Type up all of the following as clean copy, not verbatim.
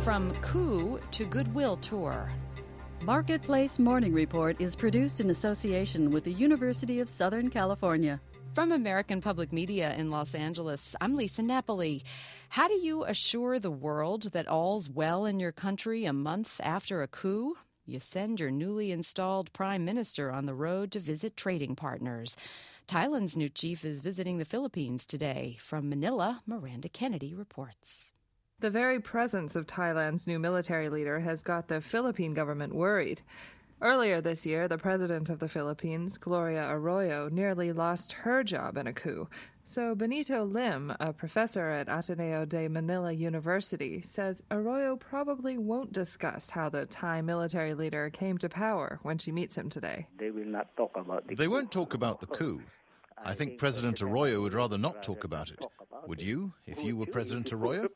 From coup to goodwill tour. Marketplace Morning Report is produced in association with the University of Southern California. From American Public Media in Los Angeles, I'm Lisa Napoli. How do you assure the world that all's well in your country a month after a coup? You send your newly installed prime minister on the road to visit trading partners. Thailand's new chief is visiting the Philippines today. From Manila, Miranda Kennedy reports. The very presence of Thailand's new military leader has got the Philippine government worried. Earlier this year, the president of the Philippines, Gloria Arroyo, nearly lost her job in a coup. So Benito Lim, a professor at Ateneo de Manila University, says Arroyo probably won't discuss how the Thai military leader came to power when she meets him today. They will not talk about the coup. They won't talk about the coup. I think President Arroyo would rather not talk about it. Would you, if you were President Arroyo?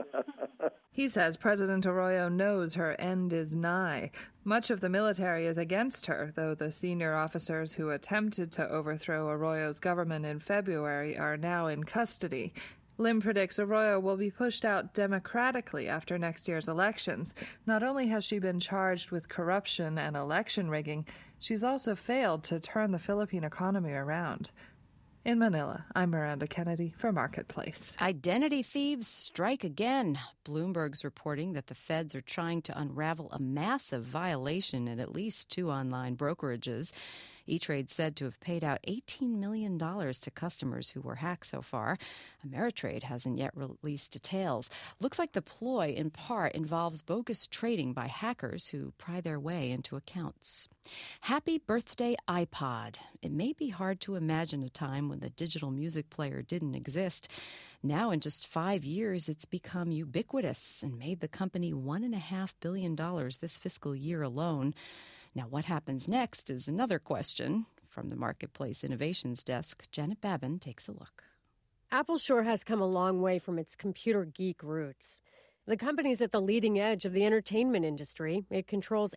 He says President Arroyo knows her end is nigh. Much of the military is against her, though the senior officers who attempted to overthrow Arroyo's government in February are now in custody. Lim predicts Arroyo will be pushed out democratically after next year's elections. Not only has she been charged with corruption and election rigging, she's also failed to turn the Philippine economy around. In Manila, I'm Miranda Kennedy for Marketplace. Identity thieves strike again. Bloomberg's reporting that the feds are trying to unravel a massive violation at least 2 online brokerages. E-Trade said to have paid out $18 million to customers who were hacked so far. Ameritrade hasn't yet released details. Looks like the ploy, in part, involves bogus trading by hackers who pry their way into accounts. Happy birthday, iPod. It may be hard to imagine a time when the digital music player didn't exist. Now, in just 5 years, it's become ubiquitous and made the company $1.5 billion this fiscal year alone. Now, what happens next is another question. From the Marketplace Innovations Desk, Janet Babin takes a look. Apple sure has come a long way from its computer geek roots. The company's at the leading edge of the entertainment industry. It controls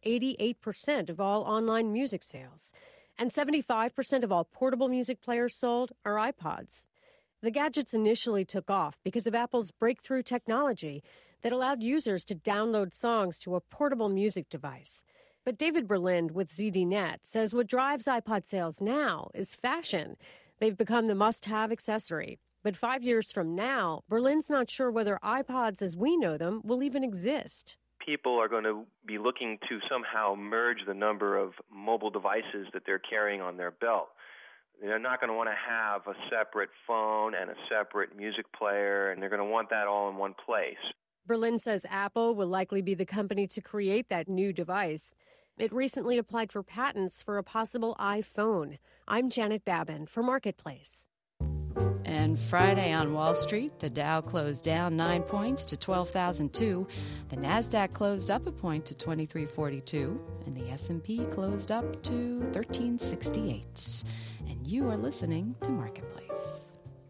88% of all online music sales, and 75% of all portable music players sold are iPods. The gadgets initially took off because of Apple's breakthrough technology that allowed users to download songs to a portable music device. But David Berlind with ZDNet says what drives iPod sales now is fashion. They've become the must-have accessory. But 5 years from now, Berlin's not sure whether iPods as we know them will even exist. People are going to be looking to somehow merge the number of mobile devices that they're carrying on their belt. They're not going to want to have a separate phone and a separate music player, and they're going to want that all in one place. Berlind says Apple will likely be the company to create that new device. It recently applied for patents for a possible iPhone. I'm Janet Babin for Marketplace. And Friday on Wall Street, the Dow closed down 9 points to 12,002. The Nasdaq closed up a point to 2342, and the S&P closed up to 1368. And you are listening to Marketplace.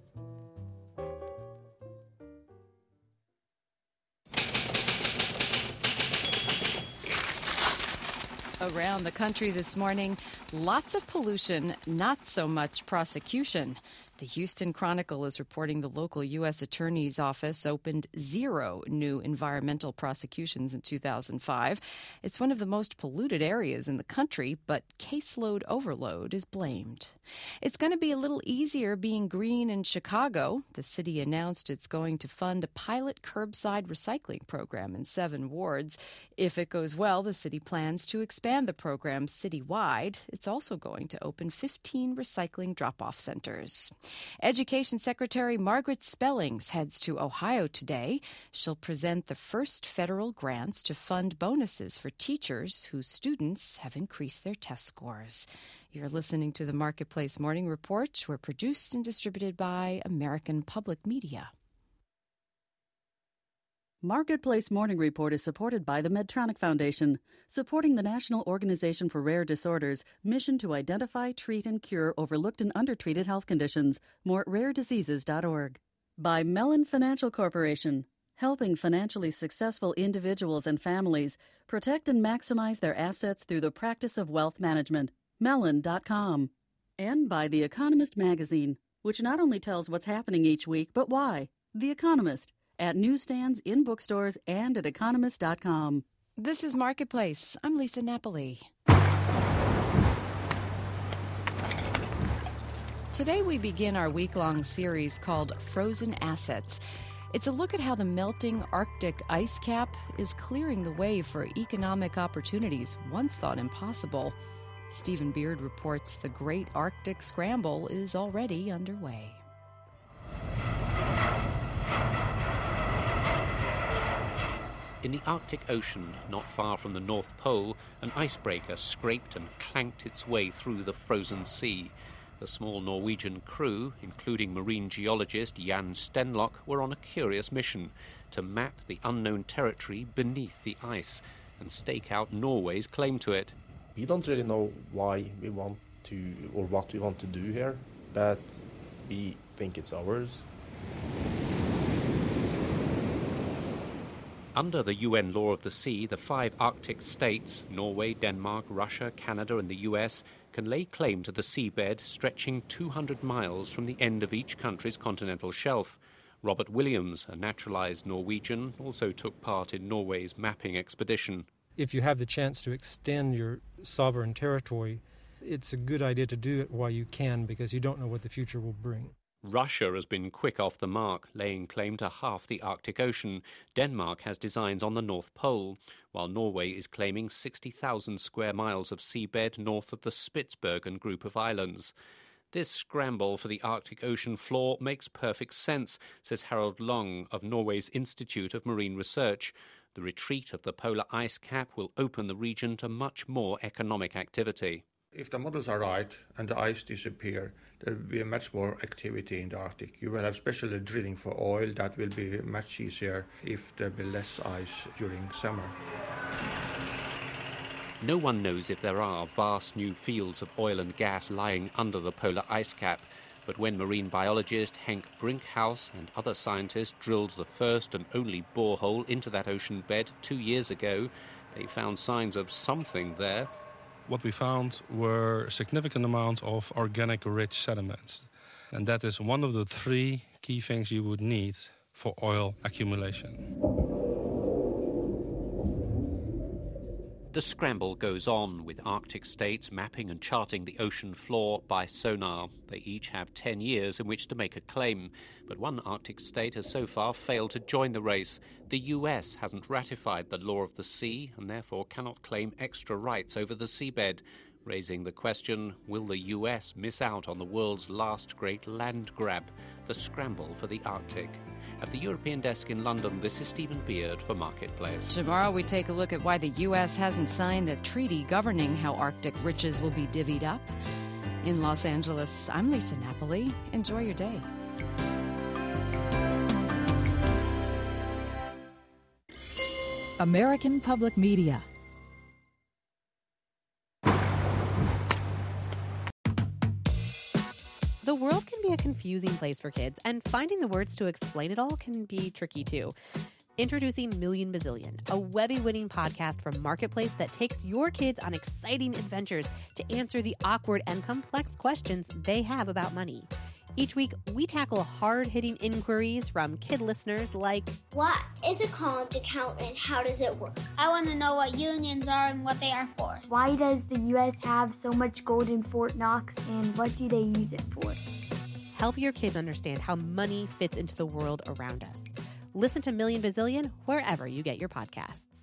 Around the country this morning, lots of pollution, not so much prosecution. The Houston Chronicle is reporting the local U.S. Attorney's Office opened 0 new environmental prosecutions in 2005. It's one of the most polluted areas in the country, but caseload overload is blamed. It's going to be a little easier being green in Chicago. The city announced it's going to fund a pilot curbside recycling program in 7 wards. If it goes well, the city plans to expand the program citywide. It's also going to open 15 recycling drop-off centers. Education Secretary Margaret Spellings heads to Ohio today. She'll present the first federal grants to fund bonuses for teachers whose students have increased their test scores. You're listening to the Marketplace Morning Report. We're produced and distributed by American Public Media. Marketplace Morning Report is supported by the Medtronic Foundation, supporting the National Organization for Rare Disorders' mission to identify, treat, and cure overlooked and undertreated health conditions. More at rarediseases.org. By Mellon Financial Corporation, helping financially successful individuals and families protect and maximize their assets through the practice of wealth management. Mellon.com. And by The Economist magazine, which not only tells what's happening each week, but why. The Economist, at newsstands, in bookstores, and at economist.com. This is Marketplace. I'm Lisa Napoli. Today we begin our week-long series called Frozen Assets. It's a look at how the melting Arctic ice cap is clearing the way for economic opportunities once thought impossible. Stephen Beard reports the Great Arctic Scramble is already underway. In the Arctic Ocean, not far from the North Pole, an icebreaker scraped and clanked its way through the frozen sea. The small Norwegian crew, including marine geologist Jan Stenlock, were on a curious mission to map the unknown territory beneath the ice and stake out Norway's claim to it. We don't really know why we want to, or what we want to do here, but we think it's ours. Under the UN Law of the Sea, the 5 Arctic states, Norway, Denmark, Russia, Canada and the US, can lay claim to the seabed stretching 200 miles from the end of each country's continental shelf. Robert Williams, a naturalized Norwegian, also took part in Norway's mapping expedition. If you have the chance to extend your sovereign territory, it's a good idea to do it while you can, because you don't know what the future will bring. Russia has been quick off the mark, laying claim to half the Arctic Ocean. Denmark has designs on the North Pole, while Norway is claiming 60,000 square miles of seabed north of the Spitsbergen group of islands. This scramble for the Arctic Ocean floor makes perfect sense, says Harald Long of Norway's Institute of Marine Research. The retreat of the polar ice cap will open the region to much more economic activity. If the models are right and the ice disappear, there will be much more activity in the Arctic. You will have especially drilling for oil. That will be much easier if there will be less ice during summer. No one knows if there are vast new fields of oil and gas lying under the polar ice cap, but when marine biologist Henk Brinkhaus and other scientists drilled the first and only borehole into that ocean bed 2 years ago, they found signs of something there. What we found were significant amounts of organic-rich sediments. And that is one of the 3 key things you would need for oil accumulation. The scramble goes on, with Arctic states mapping and charting the ocean floor by sonar. They each have 10 years in which to make a claim, but one Arctic state has so far failed to join the race. The US hasn't ratified the Law of the Sea and therefore cannot claim extra rights over the seabed, raising the question, will the US miss out on the world's last great land grab, the scramble for the Arctic? At the European desk in London, this is Stephen Beard for Marketplace. Tomorrow we take a look at why the U.S. hasn't signed the treaty governing how Arctic riches will be divvied up. In Los Angeles, I'm Lisa Napoli. Enjoy your day. American Public Media. The world can be a confusing place for kids, and finding the words to explain it all can be tricky too. Introducing Million Bazillion, a Webby-winning podcast from Marketplace that takes your kids on exciting adventures to answer the awkward and complex questions they have about money. Each week, we tackle hard-hitting inquiries from kid listeners like, what is a college account and how does it work? I want to know what unions are and what they are for. Why does the U.S. have so much gold in Fort Knox and what do they use it for? Help your kids understand how money fits into the world around us. Listen to Million Bazillion wherever you get your podcasts.